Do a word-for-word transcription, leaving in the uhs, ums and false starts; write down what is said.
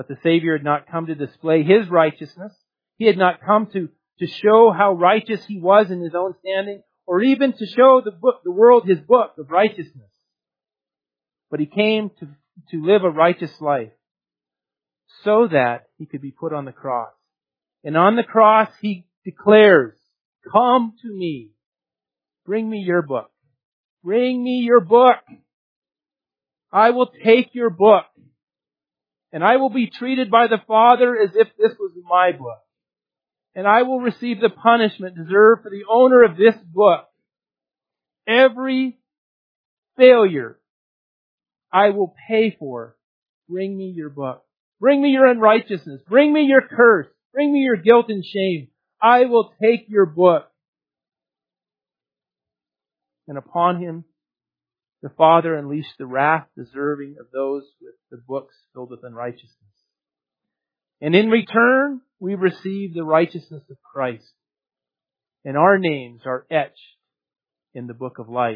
But the Savior had not come to display His righteousness. He had not come to, to show how righteous He was in His own standing, or even to show the book, the world His book of righteousness. But He came to, to live a righteous life so that He could be put on the cross. And on the cross He declares, "Come to me. Bring me your book. Bring me your book. I will take your book. And I will be treated by the Father as if this was my book. And I will receive the punishment deserved for the owner of this book. Every failure I will pay for. Bring me your book. Bring me your unrighteousness. Bring me your curse. Bring me your guilt and shame. I will take your book." And upon Him, the Father unleashed the wrath deserving of those with the books filled with unrighteousness. And in return, we receive the righteousness of Christ. And our names are etched in the book of life.